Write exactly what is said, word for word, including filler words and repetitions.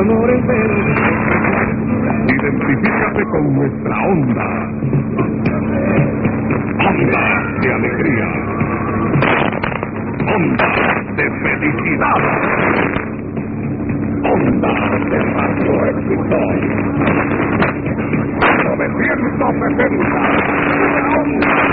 amor entero. Identifícate con nuestra onda. Onda de alegría. Onda de felicidad. Onda de Radio Éxito. novecientos setenta. Onda.